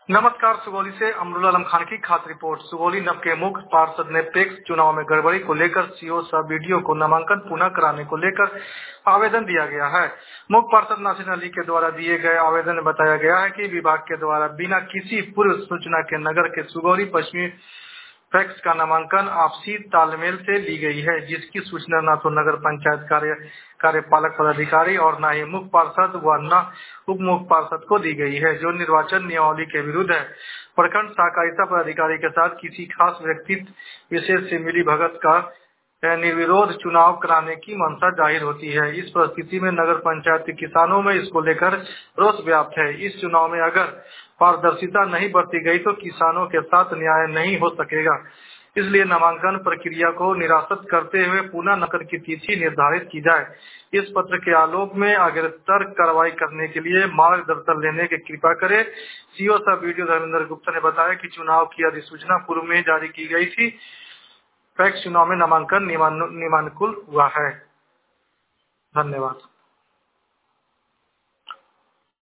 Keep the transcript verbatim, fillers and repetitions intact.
नमस्कार। सुगौली से अमरुल आलम खान की खास रिपोर्ट। सुगौली नव के मुख्य पार्षद ने पैक्स चुनाव में गड़बड़ी को लेकर सीओ सह बीडीओ को नामांकन पुनः कराने को लेकर आवेदन दिया गया है। मुख्य पार्षद नासिर अली के द्वारा दिए गए आवेदन में बताया गया है कि विभाग के द्वारा बिना किसी पूर्व सूचना के नगर के सुगौली पश्चिमी पैक्स का नामांकन आपसी तालमेल से ली गई है, जिसकी सूचना न तो नगर पंचायत कार्य कार्यपालक पदाधिकारी और न ही मुख्य पार्षद व न उप मुख्य पार्षद को दी गई है, जो निर्वाचन नियमावली के विरुद्ध है। प्रखंड सहकारिता पदाधिकारी के साथ किसी खास व्यक्ति विशेष से मिली भगत का निर्विरोध चुनाव कराने की मंशा जाहिर होती है। इस परिस्थिति में नगर पंचायत के किसानों में इसको लेकर रोष व्याप्त है। इस चुनाव में अगर पारदर्शिता नहीं बरती गई तो किसानों के साथ न्याय नहीं हो सकेगा। इसलिए नामांकन प्रक्रिया को निरस्त करते हुए पुनः नगर की तिथि निर्धारित की जाए। इस पत्र के आलोक में अग्रतर कार्रवाई करने के लिए मार्गदर्शन लेने की कृपा करें। सीओ सह बीडीओ धर्मेंद्र गुप्ता ने बताया कि चुनाव की अधिसूचना पूर्व में जारी की गई थी। पैक्स चुनाव में नामांकन नियमानुकूल हुआ है। धन्यवाद।